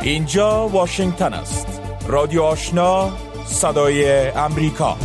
اینجا واشنگتن است. رادیو آشنا، صدای امریکا.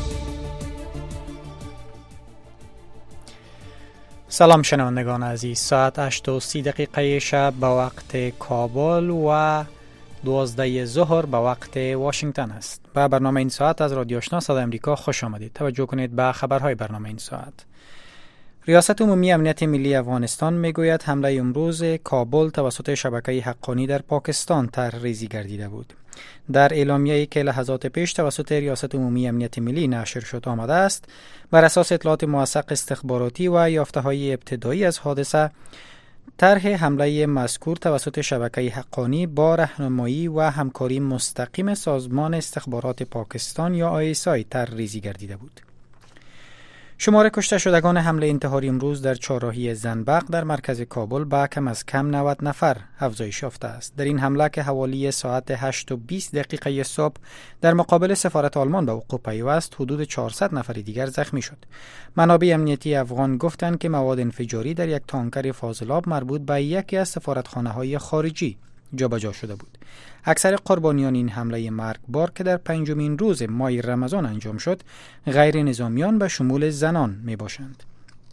سلام شنوندگان عزیز، ساعت 8:30 شب به وقت کابل و 12 ظهر به وقت واشنگتن است. به برنامه این ساعت از رادیو آشنا صدای امریکا خوش آمدید. توجه کنید به خبرهای برنامه این ساعت. ریاست عمومی امنیت ملی افغانستان میگوید حمله امروز کابل توسط شبکه حقانی در پاکستان طرح‌ریزی گردیده بود. در اعلامیه‌ای که لحظات پیش توسط ریاست عمومی امنیت ملی نشر شد آمده است، بر اساس اطلاعات موثق استخباراتی و یافته‌های ابتدایی از حادثه، طرح حمله مذکور توسط شبکه حقانی با راهنمایی و همکاری مستقیم سازمان استخبارات پاکستان یا ISI طرح‌ریزی گردیده بود. شمار کشته شدگان حمله انتحاری امروز در چهارراهی زنبق در مرکز کابل به کم از کم 90 نفر افزایش یافته است. در این حمله که حوالی ساعت 8:20 صبح در مقابل سفارت آلمان به وقوع پیوست، حدود 400 نفر دیگر زخمی شد. منابع امنیتی افغان گفتند که مواد انفجاری در یک تانکر فاضلاب مربوط به یکی از سفارتخانه‌های خارجی جابجا شده بود. اکثر قربانیان این حمله مرگبار که در 5مین روز ماه رمضان انجام شد، غیر نظامیان به شمول زنان می باشند.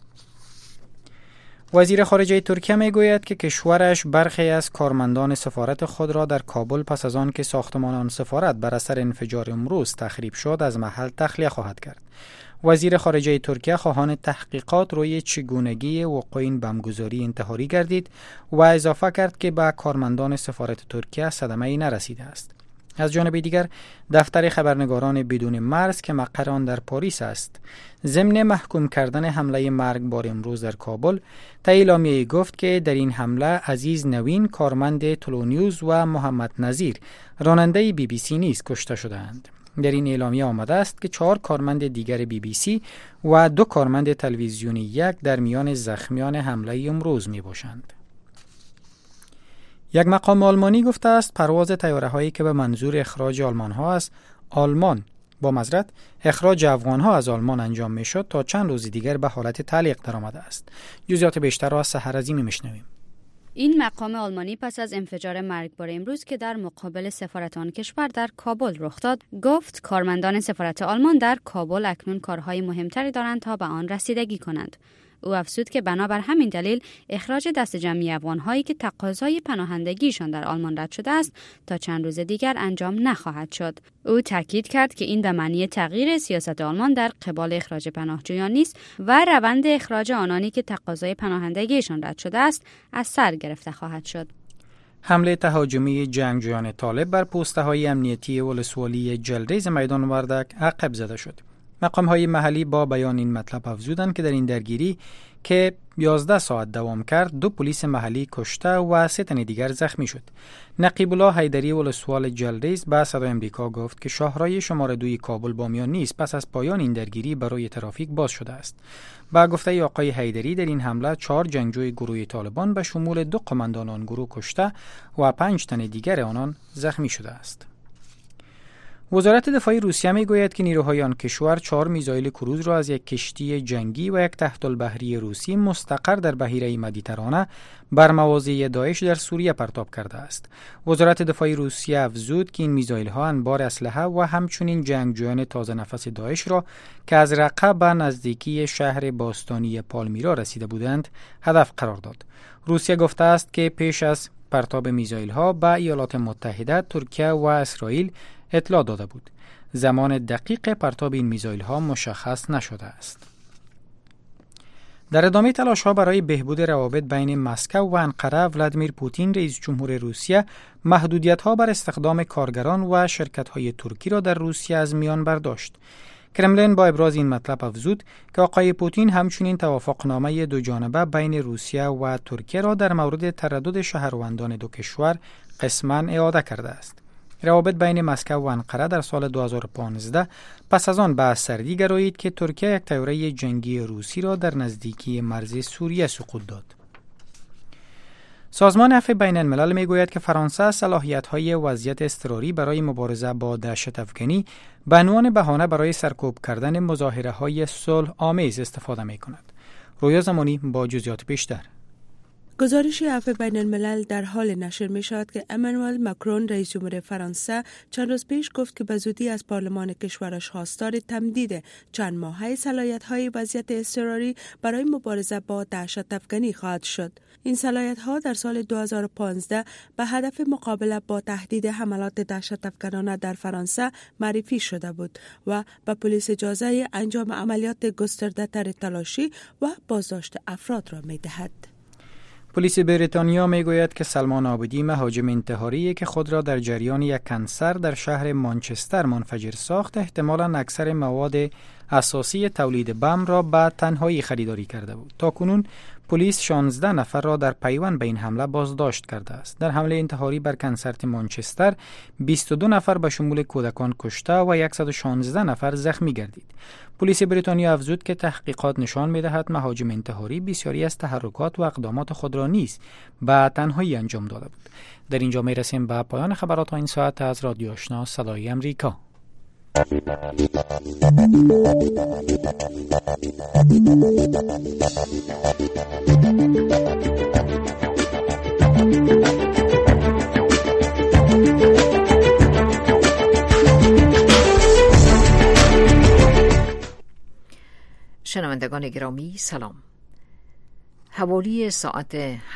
وزیر خارجه ترکیه می گوید که کشورش برخی از کارمندان سفارت خود را در کابل پس از آن که ساختمان آن سفارت بر اثر انفجار امروز تخریب شد از محل تخلیه خواهد کرد. وزیر خارجه ترکیه خواهان تحقیقات روی چگونگی وقوع این بمبگذاری انتحاری گردید و اضافه کرد که به کارمندان سفارت ترکیه صدمه‌ای نرسیده است. از جانب دیگر دفتر خبرنگاران بدون مرز که مقر آن در پاریس است، ضمن محکوم کردن حمله مرگبار امروز در کابل، طی اعلامیه‌ای گفت که در این حمله عزیز نوین کارمند تلونیوز و محمد نظیر راننده BBC نیز کشته شدند. در این اعلامیه آمده است که 4 کارمند دیگر BBC و 2 کارمند تلویزیونی یک در میان زخمیان حمله امروز می باشند. یک مقام آلمانی گفته است پرواز طیاره‌هایی که به منظور اخراج اخراج افغان‌ها از آلمان انجام می‌شد تا چند روز دیگر به حالت تعلیق درآمده است. جزئیات بیشتر را از سحر عظیمی می‌شنویم. این مقام آلمانی پس از انفجار مرگبار امروز که در مقابل سفارت آن کشور در کابل رخ داد، گفت کارمندان سفارت آلمان در کابل اکنون کارهای مهمتری دارند تا به آن رسیدگی کنند. او افزود که بنابر همین دلیل اخراج دست جمعی افغان‌هایی که تقاضای پناهندگیشان در آلمان رد شده است تا چند روز دیگر انجام نخواهد شد. او تاکید کرد که این به معنی تغییر سیاست آلمان در قبال اخراج پناهجویان نیست و روند اخراج آنانی که تقاضای پناهندگیشان رد شده است از سر گرفته خواهد شد. حمله تهاجمی جنگجویان طالب بر پست‌های امنیتی ولسوالی جلریز میدان وردک عقب زده شد. مقام‌های محلی با بیان این مطلب افزودند که در این درگیری که 11 ساعت دوام کرد، 2 پلیس محلی کشته و 3 تن دیگر زخمی شد. نقیب الله حیدری ولسوال جلریز به صدای امریکا گفت که شاهراه شماره 2 کابل بامیان نیز پس از پایان این درگیری برای ترافیک باز شده است. با گفته آقای حیدری در این حمله 4 جنگجوی گروه طالبان به شمول 2 قماندان آن گروه کشته و 5 تن دیگر آنان زخمی شده است. وزارت دفاع روسیه میگوید که نیروهای آن کشور 4 میزایل کروز را از یک کشتی جنگی و یک تحت‌البحری روسی مستقر در بحیره مدیترانه بر مواضع داعش در سوریه پرتاب کرده است. وزارت دفاع روسیه افزود که این میزایل ها انبار اسلحه و همچنین جنگجویان تازه نفس داعش را که از رقه به نزدیکی شهر باستانی پالمیرا رسیده بودند هدف قرار داد. روسیه گفته است که پیش از پرتاب میزایل ها به ایالات متحده، ترکیه و اسرائیل اطلاع داده بود. زمان دقیق پرتاب این میزایل ها مشخص نشده است. در ادامه تلاش ها برای بهبود روابط بین مسکو و انقره، ولادیمیر پوتین رئیس جمهور روسیه محدودیت ها بر استخدام کارگران و شرکت های ترکی را در روسیه از میان برداشت. کرملین با ابراز این مطلب افزود که آقای پوتین همچنین توافقنامه 2 جانبه بین روسیه و ترکیه را در مورد تردد شهروندان 2 کشور قسماً اعاده کرده است. روابط بین مسکو و انقره در سال 2015 پس از آن به سردی گرایید که ترکیه یک طیاره جنگی روسی را در نزدیکی مرز سوریه سقوط داد. سازمان عفو بین الملل میگوید که فرانسه صلاحیت‌های وضعیت اضطراری برای مبارزه با دهشت افکنی به عنوان بهانه برای سرکوب کردن مظاهره‌های صلح آمیز استفاده می‌کند. رویا زمانی با جزئیات بیشتر. گزارش عفو بین الملل در حال نشر می شود که امانوئل ماکرون رئیس جمهور فرانسه چند روز پیش گفت که به زودی از پارلمان کشورش خواستار تمدید چند ماهه صلاحیت‌های وضعیت اضطراری برای مبارزه با دهشت افکنی خواهد شد. این صلاحیت‌ها در سال 2015 به هدف مقابله با تهدید حملات دهشت افکنانه در فرانسه معرفی شده بود و به پلیس اجازه انجام عملیات گسترده‌تر تلاشی و بازداشت افراد را می‌دهد. پلیس بریتانیا میگوید که سلمان عابدی مهاجم انتحاری که خود را در جریان یک کنسر در شهر مانچستر منفجر ساخت، احتمالاً اکثر مواد اساسی تولید بم را به تنهایی خریداری کرده بود. تاکنون پلیس 16 نفر را در پیوند به این حمله بازداشت کرده است. در حمله انتحاری بر کنسرت مانچستر 22 نفر به شمول کودکان کشته و 116 نفر زخمی گردید. پلیس بریتانیا افزود که تحقیقات نشان می‌دهد مهاجم انتحاری بسیاری از تحرکات و اقدامات خود را نیز به تنهایی انجام داده بود. در اینجا می‌رسیم به پایان خبرات این ساعت از رادیو آشنا صدای امریکا. شنوندگان گرامی سلام. حوالی ساعت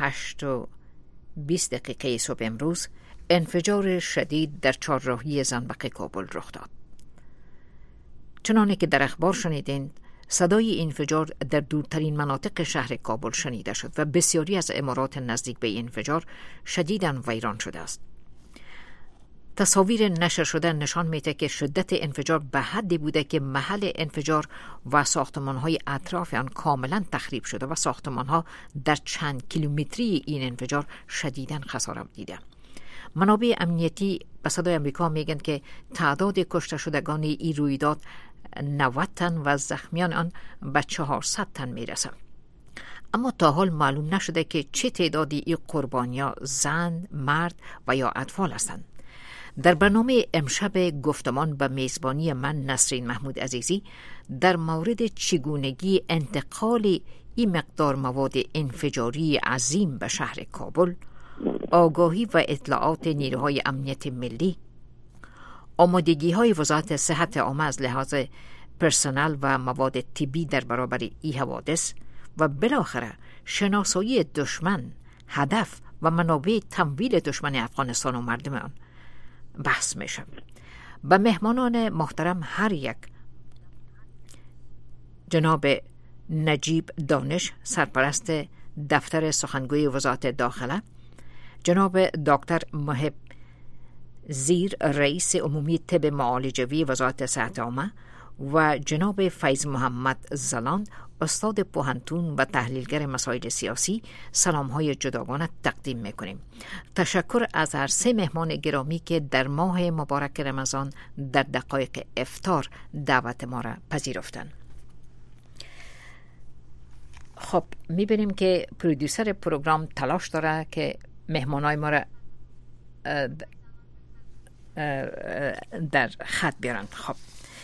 8:20 صبح امروز انفجار شدید در چهارراهی زنبق کابل رخ داد. چنانه که در اخبار شنیدین، صدای انفجار در دورترین مناطق شهر کابل شنیده شد و بسیاری از عمارات نزدیک به انفجار شدیداً ویران شده است. تصاویر نشر شده نشان میده که شدت انفجار به حدی بوده که محل انفجار و ساختمان‌های اطراف آن کاملا تخریب شده و ساختمان‌ها در چند کیلومتری این انفجار شدیداً خسارت دیده. منابع امنیتی به صدای آمریکا میگن که تعداد کشته شدگان این رویداد 90 تن و زخمیان آن به 400 تن میرسه. اما تا حال معلوم نشده که چه تعدادی این قربانی‌ها زن، مرد و یا اطفال هستند. در برنامه امشب گفتمان به میزبانی من نسرین محمود عزیزی در مورد چگونگی انتقال این مقدار مواد انفجاری عظیم به شهر کابل، آگاهی و اطلاعات نیروهای امنیت ملی، آمادگی‌های وزارت صحت عامه از لحاظ پرسنل و مواد طبی در برابر این حوادث و بالاخره شناسایی دشمن، هدف و منابع تمویل دشمن افغانستان و مردم آن بحث میشه. به مهمانان محترم هر یک، جناب نجیب دانش سرپرست دفتر سخنگوی وزارت داخله، جناب دکتر محب زیر رئیس عمومی طب معالجوی وزارت صحت عامه و جناب فیض محمد زلاند استاد پوهنتون و تحلیلگر مسائل سیاسی سلام‌های جداگانه تقدیم می‌کنیم. تشکر از هر سه مهمان گرامی که در ماه مبارک رمضان در دقایق افطار دعوت ما را پذیرفتند. خب می‌بینیم که پرودیوسر پروگرام تلاش داره که مهمانای ما را در خط بیارن. خب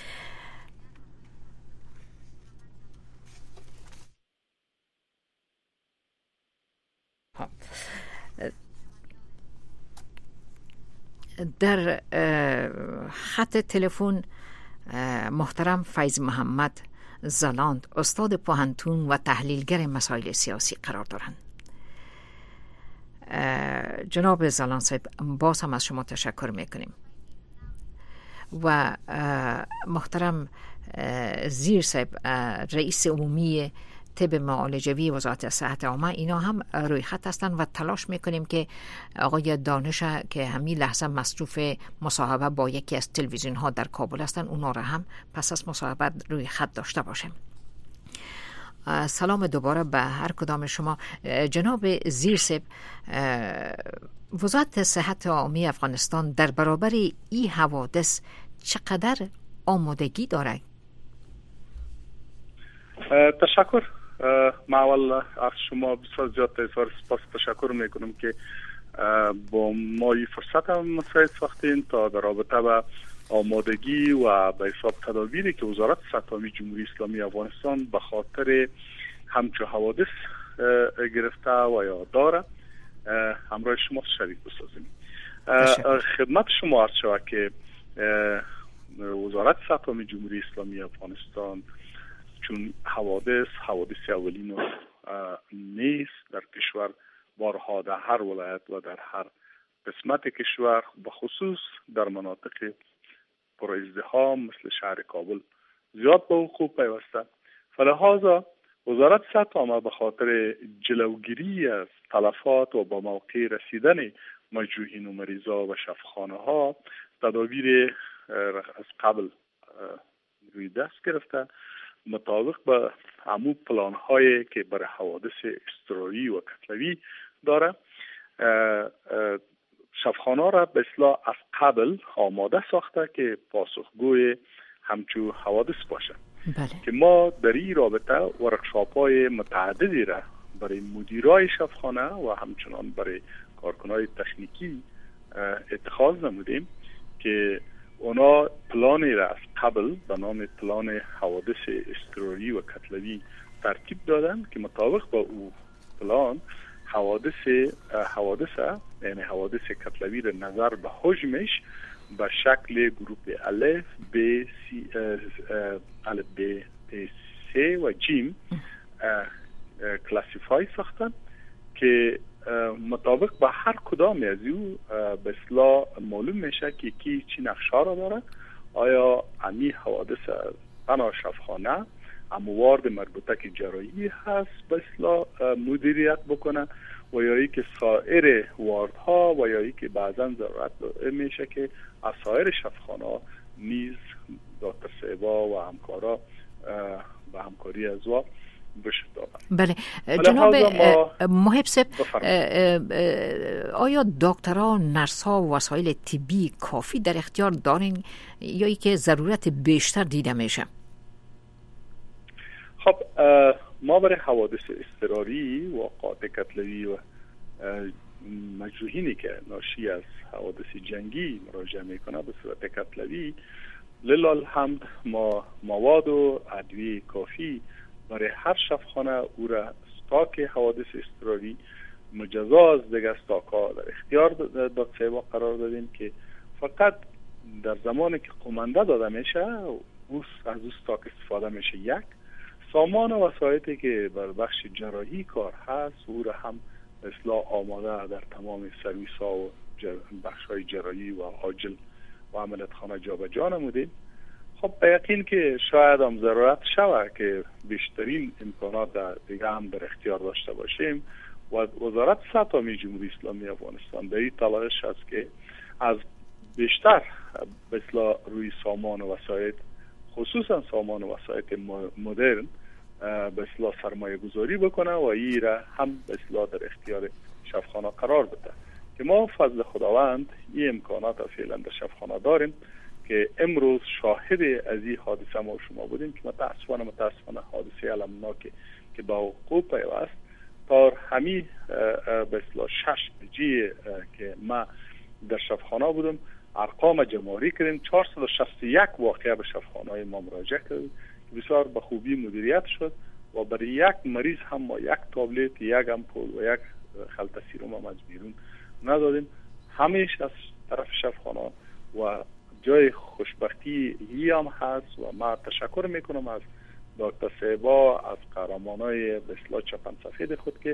در خط تلفن محترم فیض محمد زلاند استاد پوهنتون و تحلیلگر مسائل سیاسی قرار دارند. جناب زلاند صاحب، باز هم از شما تشکر میکنیم و محترم زیر صاحب رئیس عمومی طب معالجوی وزارت صحت عامه، اینا هم روی خط هستند و تلاش میکنیم که آقای دانش که همین لحظه مصروف مصاحبه با یکی از تلویزیون ها در کابل هستند، اونا را هم پس از مصاحبه روی خط داشته باشیم. سلام دوباره به هر کدام شما. جناب زیر صاحب، وزارت صحت عامه افغانستان در برابر این حوادث چقدر آمادگی داره؟ تشکر. من اول از شما بسیار زیاد سپاس تشکر میکنم که با ما این فرصت هم مساعد ساختین تا در رابطه با آمادگی و به حساب تدابیری که وزارت صحت عامه جمهوری اسلامی افغانستان به خاطر همچو حوادث گرفته و یا داره همراه شما شریک بسازیم. خدمت شما عرض شود که وزارت صحت عامه جمهوری اسلامی افغانستان چون حوادث اولین نیست در کشور، بارها در هر ولایت و در هر قسمت کشور به خصوص در مناطق پر ازدحام مثل شهر کابل زیاد به وقوع پیوسته. فلهذا وزارت صحت عامه به خاطر جلوگیری از تلفات و با موقع رسیدن مجروحین و مریضا و شفاخانه ها تدابیر از قبل روی دست گرفته. مطابق با همون پلان هایی که برای حوادث اضطراری و کتلوی داره، شفاخانه را به اصطلاح از قبل آماده ساخته که پاسخگوی همچو حوادث باشه. بله. که ما در این رابطه ورکشاپ های متعددی را برای مدیرای شفاخانه و همچنان برای کارکنای تکنیکی اتخاذ نمودیم که اونا پلانی را از قبل به نام پلان حوادث اضطراری و کتلوی ترتیب دادن که مطابق با او پلان حوادث یعنی حوادث کتلوی را نظر به حجمش به شکل گروپ الف ب س و جیم کلاسیفای ساختن که مطابق با هر کدام از او به اصطلاح معلوم میشه که کی چی نقشه را داره. آیا امی حوادث بنا شفاخانه موارد مربوطه که جراحی هست به اصطلاح مدیریت بکنه و یا ای که سایر واردها و یا ای که بعضا ضرورت میشه که از سایر شفاخانه نیز دکتر صاحبا و همکارا و همکاری از وا بشه دادن. بله جناب محب صاحب، آیا دکترها، نرس‌ها و وسایل طبی کافی در اختیار دارین یا ای که ضرورت بیشتر دیده میشه؟ خب ما برای حوادث اضطراری و واقعات کتلوی و مجروحینی که ناشی از حوادث جنگی مراجعه میکنه به صورت کتلوی، لله الحمد ما مواد و ادویه کافی برای هر شفاخانه او را استاک حوادث اضطراری مجزا از دیگه استاک‌ها در اختیار دکتر قرار دادیم که فقط در زمانی که قمنده داده میشه از او استاک استفاده میشه. یک سامان و وسایلی که بر بخش جراحی کار هست او را هم اصلاح آماده در تمام سرویس ها و بخش های جراحی و عاجل و عملیات خانه جابجا نمودیم. خب به یقین که شاید هم ضرورت شود که بیشترین امکانات دیگه هم در اختیار داشته باشیم و وزارت صحت عامه جمهوری اسلامی افغانستان در این تلاش است که از بیشتر به اصطلاح روی سامان و وسایل، خصوصا سامان و وسایل مدرن به اصطلاح سرمایه گذاری بکنه و این را هم به اصطلاح در اختیار شفاخانه قرار بده که ما فضل خداوند این امکانات فعلا در شفاخانه داریم که امروز شاهد از این حادثه ما شما بودیم که متاسفانه حادثه المناکی که با وقوع پیوست تا همین به اصطلاح 6 بجه که ما در شفاخانه بودم ارقام جمع‌آوری کردیم. 461 واقعه به شفاخانه‌های ما مراجعه کردیم که بسیار به خوبی مدیریت شد و برای یک مریض هم ما یک تابلت، یک امپول و یک خلطه سیروم هم از بیرون ندادیم. همیشه از طرف شفاخانه و جای خوشبختی هی هم هست و ما تشکر میکنم از دکتر صاحبا، از قهرمانای به اصطلاح چپن سفید خود که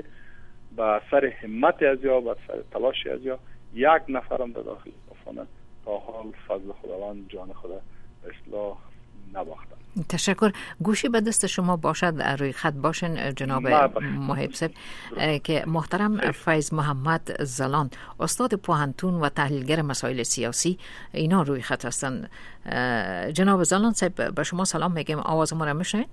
با سر همت از یا با سر تلاش از یا یک نفرم در داخل شفاخانه تا حال فضل خداوند جان خدا به اصطلاح نباختن. تشکر. گوشی به دست شما باشد، روی خط باشن جناب محب صاحب که محترم فیض محمد زلان، استاد پوهنتون و تحلیلگر مسائل سیاسی، اینا روی خط هستن. جناب زلان صاحب به شما سلام میگم، آواز ما را میشنوید؟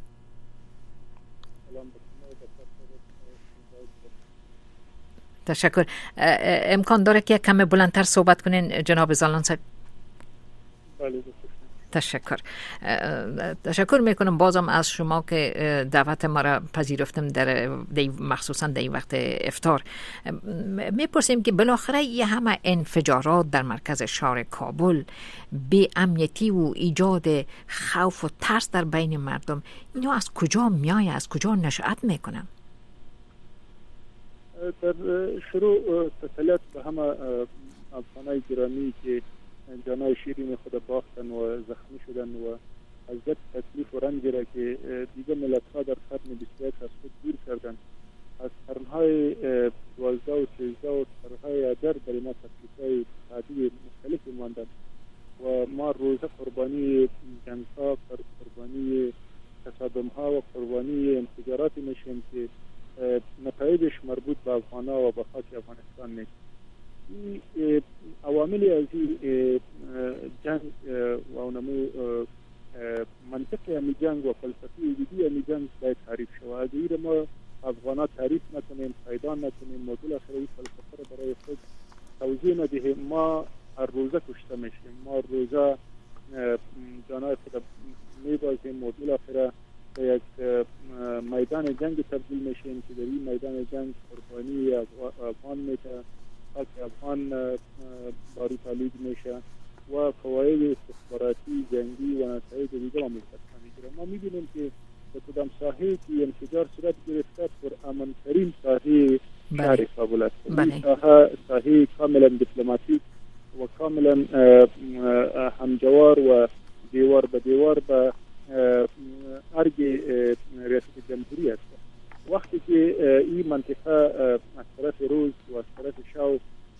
تشکر. امکان داره که کم بلندتر صحبت کنین جناب زلان صاحب؟ بله. تشکر میکنم بازم از شما که دعوت ما را پذیرفتم در مخصوصا در این وقت افطار. میپرسیم که بالاخره یه همه انفجارات در مرکز شهر کابل، بی امنیتی و ایجاد خوف و ترس در بین مردم، اینو از کجا میایه، از کجا نشأت میکنن؟ در شروع تسلیت به همه افغانای گرامی که جانای شیرین خود باختن و زخمی شدن و از ضد تکلیف و رنجی را که دیگه ملت ها در قرن 21 از خود دور کردن، از قرنهای 12 و 13 و قرنهای ادر در ما تکلیفهای عادی مختلفی ماندن و ما روزه قربانی جنگ ها، قربانی تصادم ها و قربانی انفجاراتی میشیم که نتایجش مربوط به افغان ها و به خاک افغانستان نیست. این عواملی از این جنگ و اونمو منطقی همی جنگ و فلسفی وجودی همی جنگ باید تعریف شود. اگر ما افغان ها تعریف نکنیم، پیدا نکنیم، موضوع آخر این فلسفه را برای خود توضیح ندهیم، ما هر روزه کشته میشیم، ما روزه جانای خود میبازیم، موضوع آخر به یک میدان جنگ تبدیل میشیم که در این میدان جنگ قربانی افغان میشه، خاک افغان باری تالید میشه و فواید استخباراتی جنگی و نتایج دیگه هم میگیره. ما میبینیم که به کدام ساحه که انفجار صورت گرفته پر امن‌ترین ساحه شهر کابل است. این ساحه کاملا دیپلماتیک و کاملا همجوار و دیوار به دیوار به ارگ ریاست جمهوری است. وقتی که این منطقه از طرف روز و از طرف شو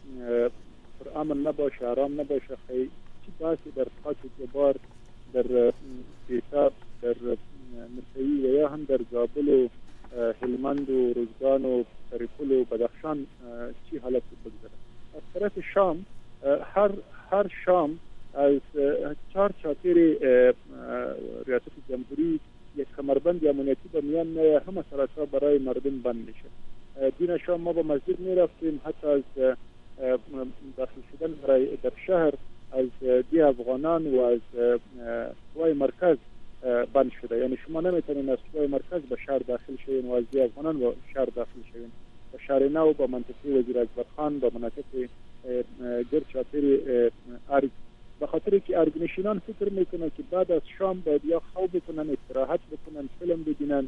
پر امن نباشه، آرام نباشه، چی باسی در خاک جبار، در حساب، در مرتعی و یا هم در زابل و هلمند و روزگان و سرپل و بدخشان چی حالت بگذاره. از طرف شام هر شام از 4 چاپیر ریاست جمهوری یک کمربند امنیتی به میان میه، همه سراسر برای مردم بند میشه. دین شام ما به مسجد میرفتیم، حتی از داخل شدن در شهر از دی افغانان و از قوای مرکز بند شده. یعنی شما نمیتونید از قوای مرکز به شهر داخل شوین و از دی افغانان به شهر داخل شوین. به شهر نو، به منطقه وزیر اکبر خان، به مناطق گرچاپیر ارگ، به خاطر که ارگ نشینان فکر میکنن که بعد از شام باید یا خواب بکنن، استراحت بکنن، فیلم ببینن،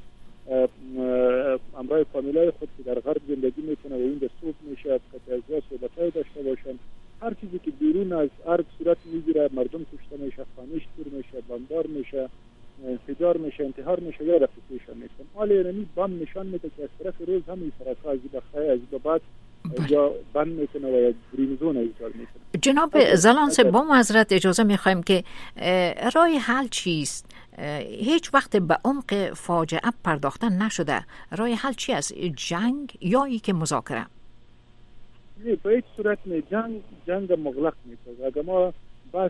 امرای فامیلای خود که در غرب زندگی میکنن و این در صبح میشه که از صحبتای داشته باشن. هر چیزی که بیرون از ارگ صورت میگیره، مردم کشته میشه، خانش تور میشه، بمبار میشه، انفجار میشه، انتحار میشه یا رفیقیشان میکنن. حالا یعنی بم نشان میده که از طرف روز همین فرقه از بخای از بعد یا بند میکنه و یک گرین زون ایجاد میکنه. جناب زلانس، با معذرت اجازه میخوایم که راه حل چیست؟ هیچ وقت به عمق فاجعه پرداختن نشده. راه حل چی است؟ جنگ یا ای که مذاکره؟ نه، به هیچ صورت نه. جنگ مغلق میشه. اگر ما بحث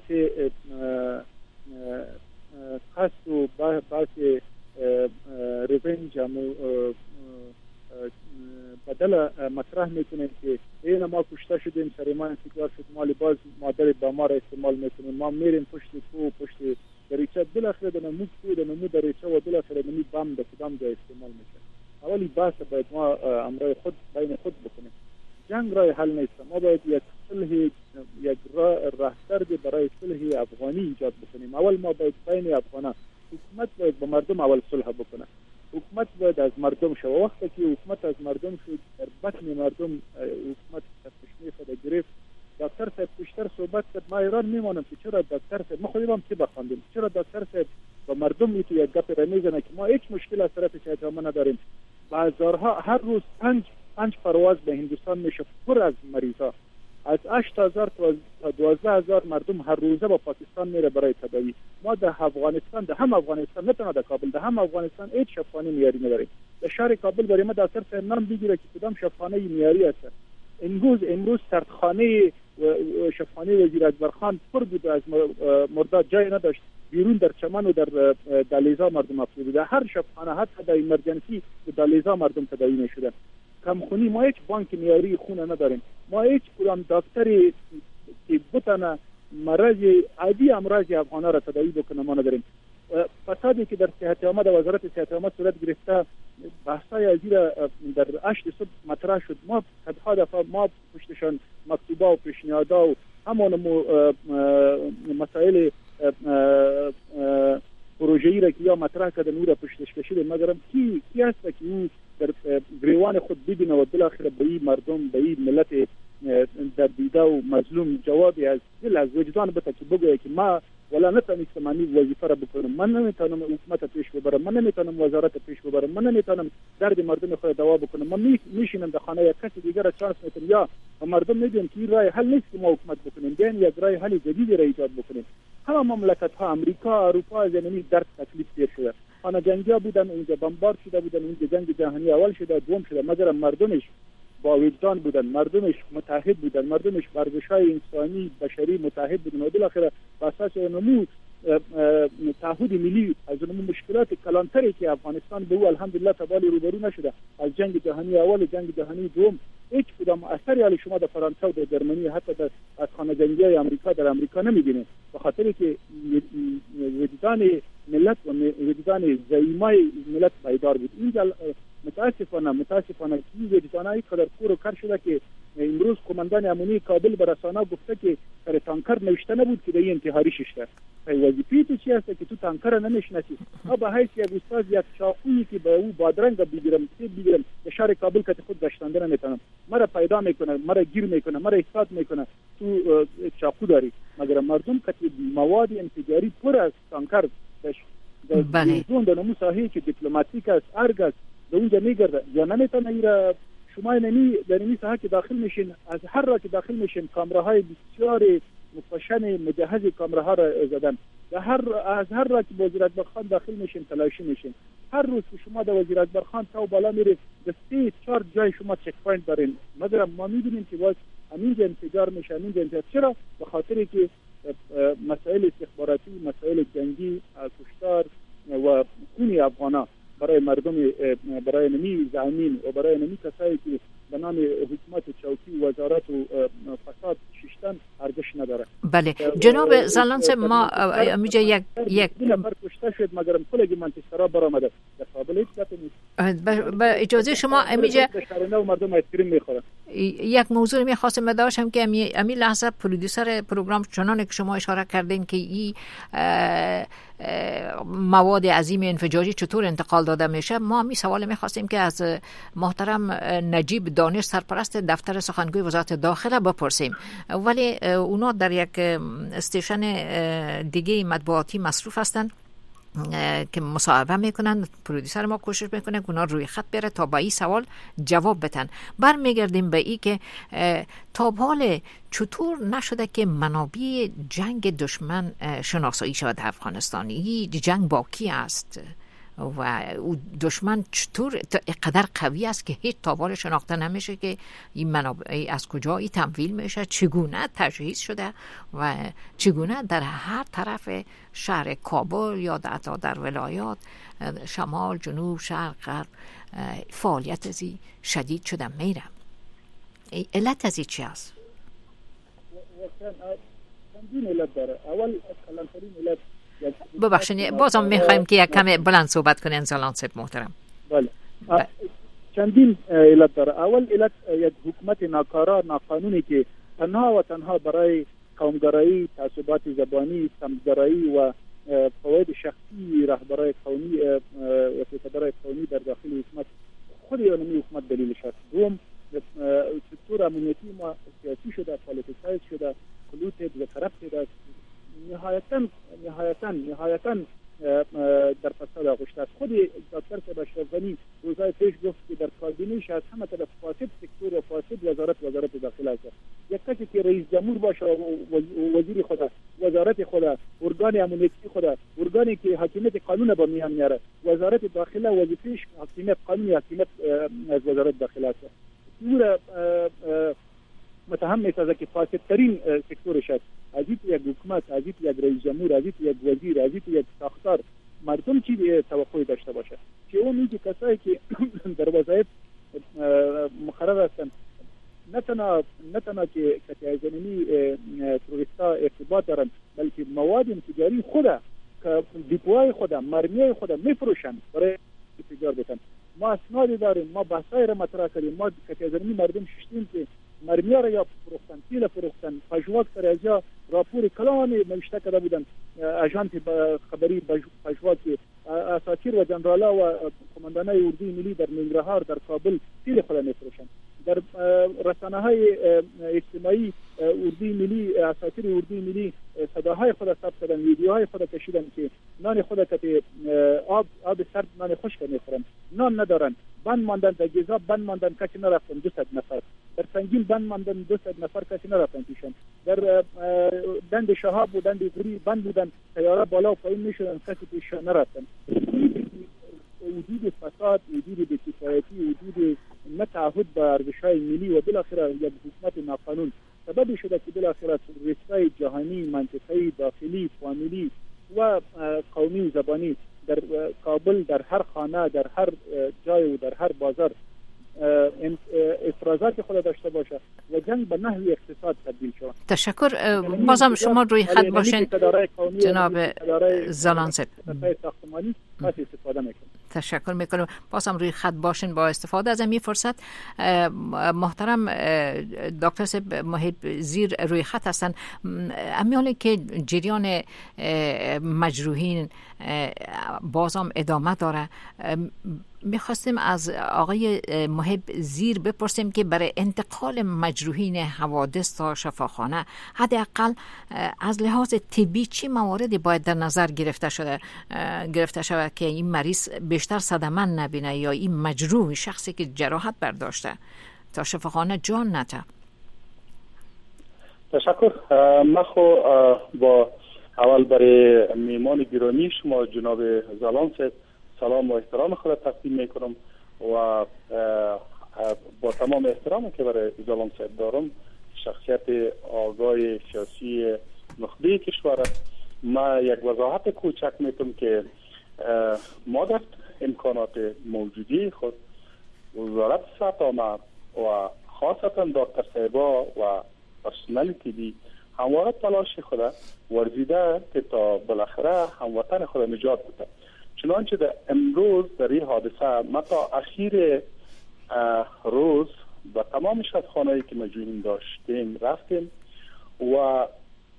قصد و بحث ریونج بدل مطرح میکنیم که این ما کشته شدیم، سر ما انفجار شد، ما باز مادر با ما را استعمال میکنیم، ما میریم پشت کو، پشت دریچه، بالاخره در نمو کو، در نمو دریچه و بالاخره نمو بم در کدام جای استعمال میشه. اولی بحث باید ما امرای خود بین خود بکنیم. جنگ راه حل نیست. ما باید یک صلح، یک راهکرد برای صلح افغانی ایجاد بکنیم. اول ما باید بین افغانا، حکومت باید با مردم اول صلح بکنه. حکومت باید از مردم شد. وقتی که حکومت از مردم شد، در بطن مردم حکومت تشمیه خود گرفت. دکتر صاحب بیشتر صحبت کرد. ما ایران میمانم که چرا دکتر صاحب، ما خودم چی بخواندیم، چرا دکتر صاحب با مردم میتو یک گپ را میزنه که ما هیچ مشکل از طرف شهرها نداریم. بازارها هر روز 5 پرواز به هندوستان میشه پر از مریضا. از 8000 تا 12000 مردم هر روزه با پاکستان میره برای تداوی. ما در افغانستان، در هم افغانستان، نه تنها در کابل، در هم افغانستان هیچ شفاخانه معیاری نداریم. در شهر کابل برای ما دکتر صاحب نام بگیره که کدام شفاخانه معیاری است. امروز سردخانه و شفاخانه وزیر اکبر خان پر بود، از مرداد جای نداشت. بیرون در چمن و در دالیزا مردم افسوده بوده. هر شفاخانه حتی در ایمرجنسی و دالیزا مردم تداوی میشدن. کمخونی، ما هیچ بانک معیاری خون نداریم. ما هیچ کدام دکتری که بتونه مرض عادی امراض افغانا را تداوی بکنه ما نداریم. فسادی که در صحت عامه، در وزارت صحت عامه صورت گرفته، بحثای ازی را در 8 صبح مطرح شد. ما صدها دفعه ما پشتشان مکتوبا و پیشنهادها و همان مسائل پروژه‌ای را که یا مطرح کردن او را پشتش کشیدیم. مگرم کی هست که این در گریوان خود ببینه و بالاخره به این مردم به این ملت در دیده و مظلوم جوابی از دل از وجدان بده که بگه که ما ولا نتونستم من وظیفه را بکنم، من نمیتونم حکومت پیش ببرم، من نمیتونم وزارت پیش ببرم، من نمیتونم درد مردم خود دوا بکنم، من میشینم در خانه یک کسی دیگر را چانس میدم یا مردم میگن که این راه حل نیست که ما حکومت بکنیم، بیان یک راه حل جدیدی را ایجاد بکنیم. همه مملکت ها امریکا، اروپا از این درد تکلیف گیر شده، خانه جنگیا بودن اونجا بمبارد شده بودن، اونجا جنگ جهانی اول شده دوم شده، مگر مردمش با وجدان بودن، مردمش متحد بودن، مردمش ورزش‌های انسانی بشری متحد بودن و بالاخره بر اساس نمو تعهد ملی از نمو مشکلات کلانتری که افغانستان به او الحمدلله تبالی روبرو نشده از جنگ جهانی اول و جنگ جهانی دوم هیچ کدام اثری علی شما در فرانسه و در جرمنی حتی در از خانه جنگی امریکا در امریکا نمی‌بینید، به خاطر که وجدان ملت و وجدان زعیمای ملت بیدار بود. اینجا متاسفانه که وجدانای قدر کور و کر شده که امروز قماندان امنیتی کابل به رسانه گفته که در تانکر نوشته نبود که در انتحاری شده. وظیفه تو چی است که تو تانکر نمیشناسی؟ ما به حیث یک استاد یک چاقویی که به او بادرنگ بگیرم در شهر کابل که خود گشتنده نمیتونم، مرا پیدا میکنه، مرا گیر میکنه، مرا احساس میکنه تو چاقو داری، مگر مردم که مواد انفجاری پر از تانکر بله در نمو ساحه‌ای که دیپلماتیک است ارگ است به اونجا میگرده یا نمیتونه ایرا شما در این ساحه که داخل میشین از هر را که داخل میشین کامراهای بسیار مفشن مجهز کامراها را زدن از هر را که به وزیر اکبر خان داخل میشین تلاشی میشین. هر روز که شما در وزیر اکبر خان تا بالا میرید به 3-4 جای شما چک پوینت دارین، مگر ما میدونیم که باز همینجا انفجار میشه، همینجا انفجار. چرا؟ به خاطری که مسائل استخباراتی، مسائل جنگی، کشتار و خون افغانا برای مردم، برای نمی زعیمین و برای نمی کسایی که به نام حکومت چوکی وزارت و فساد شیشتن ارزش نداره. بله جناب زالانس، ما میجا یک نفر کشته شد مگر کلگی منچستر برآمده در کابل هیچ گپی نیست. با اجازه شما میجا مردم آیسکریم میخورن. یک موضوع میخواستم بداشم که امی لحظه پرودوسر پروگرام چنانه که شما اشاره کردین که این مواد عظیم انفجاری چطور انتقال داده میشه، ما می سوال میخواستیم که از محترم نجیب دانش سرپرست دفتر سخنگوی وزارت داخله بپرسیم، ولی اونا در یک استیشن دیگه مطبوعاتی مصروف هستند که مصاحبه میکنن. پرودوسر ما کوشش میکنه که اونا روی خط بره تا با این سوال جواب بدن. برمیگردیم به این که تا حال چطور نشده که منابع جنگ دشمن شناسایی شود در افغانستان؟ این جنگ باقی است و دشمن چطور قدر قوی است که هیچ تابال شناخته نمیشه که این منابع از کجا این تمویل میشه، چگونه تجهیز شده و چگونه در هر طرف شهر کابل یا در ولایات شمال، جنوب، شرق، غرب فعالیت ازی شدید شده میره. علت ازی چی است؟ چندین علت داره. اول کلانترین علت ببخشید بازم میخوایم که یک کم بلند صحبت کنین زالانس محترم. بله چندین علت داره. اول علت یک حکومت ناکارا ناقانونی که تنها و تنها برای قومگرایی، تعصبات زبانی، سمتگرایی و فواید شخصی رهبران قومی و سیاستمداران قومی در داخل حکومت خود یعنی حکومت دلیلش است. دوم سکتور امنیتی ما سیاسی شده، پالیتیسایز شده، کلوتد و کرپتد است. نهایتاً در فساد آغشته است. خود دکتر صاحب اشرف غنی روزهای پیش گفت که در کابینه‌اش از همه طرف فاسد سکتور و فاسد وزارت داخله است. یک کسی که رئیس جمهور باشه و وزیر خود، وزارت خود، ارگان امنیتی خود، ارگانی که حاکمیت قانون با میان میاره، وزارت داخله وظیفه‌اش حاکمیت قانونی، حاکمیت از وزارت داخله است. سکتور متهم میسازه که فاسدترین سکتورش است. از یک حکومت، از یک رئیس جمهور، از یک وزیر، از یک ساختار مردم چی توقعی داشته باشه که اون میگه کسایی که در وظایف مقرر هستند نه تنها که کتایزنی تروریستا ارتباط دارن، بلکه مواد انفجاری خود که دیپوهای خود، مرمیای خود میفروشن برای انفجار بتن. ما اسنادی داریم، ما بحثای را مطرح کردیم، ما کتایزنی مردم ششتیم که مرمیه را یا فروختن، تیل فروختن، پژواک سر ازیا راپور کلانی نوشته کرده بودن اژانس خبری پژواک اساطیر و جنرالا و قماندانای اردوی ملی در ننگرهار در کابل تیر خود میفروشند. در رسانه‌های اجتماعی اردوی ملی، اساطیر اردوی ملی صداهای خود ثبت کردن، ویدیوهای خود کشیدن که نان خود که آب سرد نان خشک میخورن، نان ندارن، بند ماندن، در گیزاب بند ماندن، کسی نرفتن 200 نفر، در سنگین بند ماندن 200 نفر، کسی نرفتن پیشن، در دند شهاب و دند غوری بند بودن، سیاره بالا و پایین میشدن، کسی پیش نرفتن. وجود فساد، وجود بی‌کفایتی، وجود نتعهد به ارزش‌های ملی و بالاخره یک حکومت ناقانون سبب شده که بالاخره ریسک‌های جهانی، منطقه‌ای، داخلی، فامیلی و قومی و زبانی در کابل، در هر خانه، در هر جای و در هر بازار افرازات خود داشته باشه و جنگ به نحوی اقتصاد تبدیل شود. تشکر. بازم شما روی خط باشین جناب زالانسب. ساختمانی استفاده میکنه. تشکر میکنم. بازم روی خط باشین با استفاده از این فرصت. محترم دکتر صاحب محب زیر روی خط هستن. امیالی که جریان مجروحین بازم ادامه داره، میخواستیم از آقای محب زیر بپرسیم که برای انتقال مجروحین حوادث تا شفاخانه حداقل از لحاظ طبی چه مواردی باید در نظر گرفته شود که این مریض بیشتر صدمه نبینه یا این مجروح شخصی که جراحت برداشته تا شفاخانه جان نده؟ تشکر. من با اول برای میهمان گرامی شما جناب زالانسب سلام و احترام خود تقدیم میکنم و با تمام احترامی که برای زالانسب دارم، شخصیت آگاه سیاسی نخبه کشور است. من یک وضاحت کوچک میکنم که ما در امکانات موجودی خود وزارت صحت عامه و خاصتا دکتر صاحبا و پرسنل طبی همواره تلاش خود ورزیده که تا بالاخره هموطن خود نجات بده. چنانچه در امروز در این حادثه ما تا اخیر روز و تمام شفاخانه‌ای که مجروحین داشتیم رفتیم و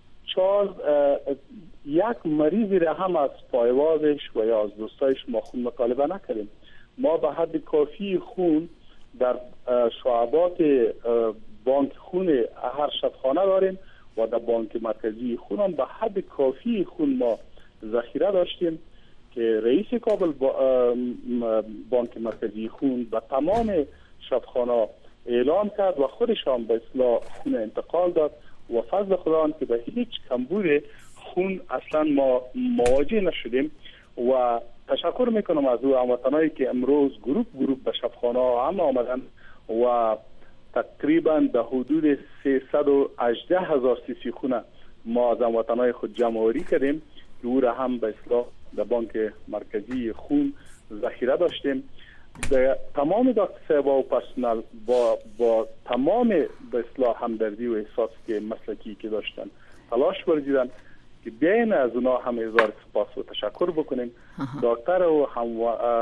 یک مریضی را هم از پایوازش و یا از دوستایش ما خون مطالبه نکردیم. ما به حد کافی خون در شعبات بانک خون هر شفاخانه داریم و در بانک مرکزی خون هم به حد کافی خون ما ذخیره داشتیم که رئیس کابل بانک مرکزی خون به تمام شفاخانه اعلام کرد و خودش هم به اصلاح خون انتقال داد و فضل خدا که به هیچ کمبود خون اصلا ما مواجه نشدیم و تشکر میکنم از او هموطنایی که امروز گروپ به شفاخانه هم آمدن و تقریبا در حدود 318,000 سی خونه ما از هموطنای خود جمع آوری کردیم که او را هم به اصلاح در بانک مرکزی خون ذخیره داشتیم. در تمام دکتر صاحبا و پرسنل با تمام به اصلاح همدردی و احساس که مسلکی که داشتن تلاش ورزیدن که بیاین از اونا هم هزار سپاس و تشکر بکنیم. دکتر و هم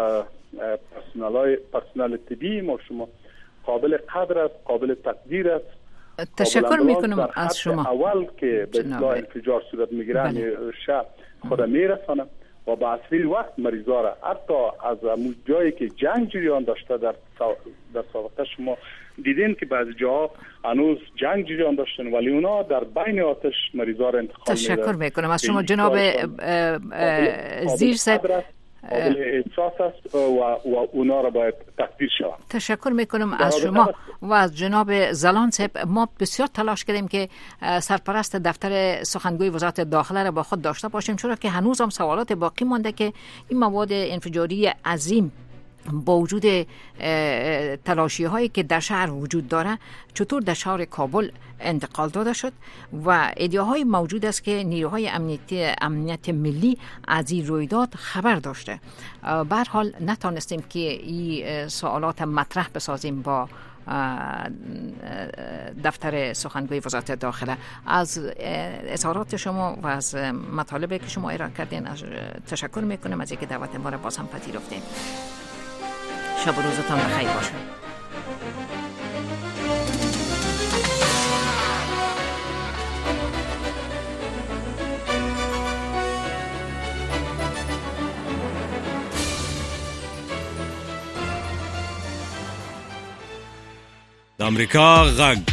پرسنل طبی ما شما قابل قدر است، قابل تقدیر است. تشکر میکنم از شما. اول که به اصلاح انفجار صورت میگیرن شب خدا میرسانم و به اصلی وقت مریضا را حتی از جایی که جنگ جریان داشته در سابقه شما دیدین که بعضی جاها هنوز جنگ جریان داشتن ولی اونا در بین آتش مریضا را انتقال میدن. تشکر میکنم از شما جناب زیر صاحب. قابل احساس است و اونا را باید تقدیر شود. تشکر میکنم از شما و از جناب زالان صاحب. ما بسیار تلاش کردیم که سرپرست دفتر سخنگوی وزارت داخله را با خود داشته باشیم، چون که هنوز هم سوالات باقی مانده که این مواد انفجاری عظیم با وجود تلاشی هایی که در شهر وجود داره چطور در شهر کابل انتقال داده شد و ادعاهای موجود است که نیروهای امنیت ملی از این رویداد خبر داشته. به هر حال نتانستیم که این سوالات مطرح بسازیم با دفتر سخنگوی وزارت داخله. از اظهارات شما و از مطالبی که شما ارائه کردین تشکر میکنم از اینکه دعوت ما را باز هم پذیرفتین. شب و روزتان بخیر باشه. امریکا غږ